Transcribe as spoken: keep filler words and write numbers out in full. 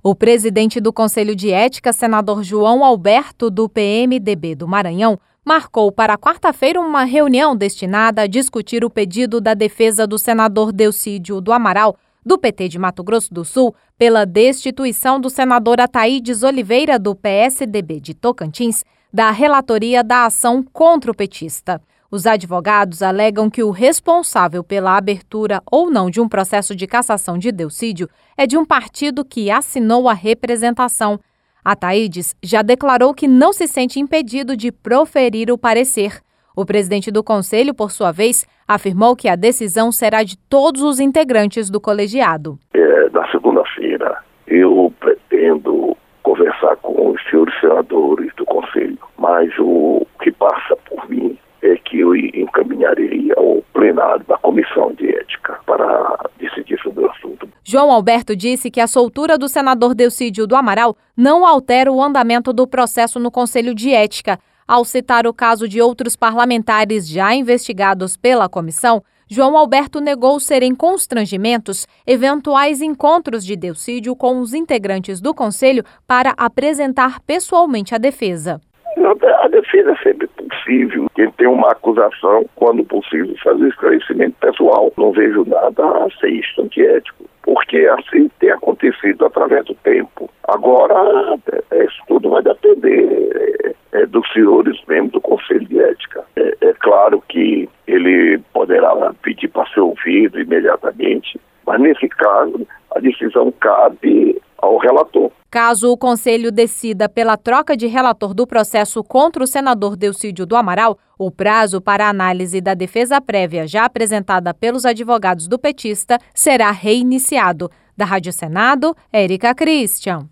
O presidente do Conselho de Ética, senador João Alberto, do P M D B do Maranhão, marcou para quarta-feira uma reunião destinada a discutir o pedido da defesa do senador Delcídio do Amaral, do P T de Mato Grosso do Sul, pela destituição do senador Ataídes Oliveira, do P S D B de Tocantins, da relatoria da ação contra o petista. Os advogados alegam que o responsável pela abertura ou não de um processo de cassação de Delcídio é de um partido que assinou a representação. Ataídes já declarou que não se sente impedido de proferir o parecer. O presidente do conselho, por sua vez, afirmou que a decisão será de todos os integrantes do colegiado. É, na segunda-feira, eu pretendo conversar com os senhores senadores do conselho, mas o que passa por mim é que eu encaminharei ao plenário da Comissão de Ética para decidir sobre o assunto. João Alberto disse que a soltura do senador Delcídio do Amaral não altera o andamento do processo no Conselho de Ética. Ao citar o caso de outros parlamentares já investigados pela comissão, João Alberto negou serem constrangimentos eventuais encontros de Delcídio com os integrantes do Conselho para apresentar pessoalmente a defesa. A defesa é sempre possível. Quem tem uma acusação, quando possível, fazer esclarecimento pessoal. Não vejo nada a ser isso antiético, porque assim tem acontecido através do tempo. Agora, é, isso tudo vai depender é, é, dos senhores membros do Conselho de Ética. É, é claro que ele poderá pedir para ser ouvido imediatamente, mas nesse caso, a decisão cabe ao relator. Caso o Conselho decida pela troca de relator do processo contra o senador Delcídio do Amaral, o prazo para a análise da defesa prévia já apresentada pelos advogados do petista será reiniciado. Da Rádio Senado, Érica Christian.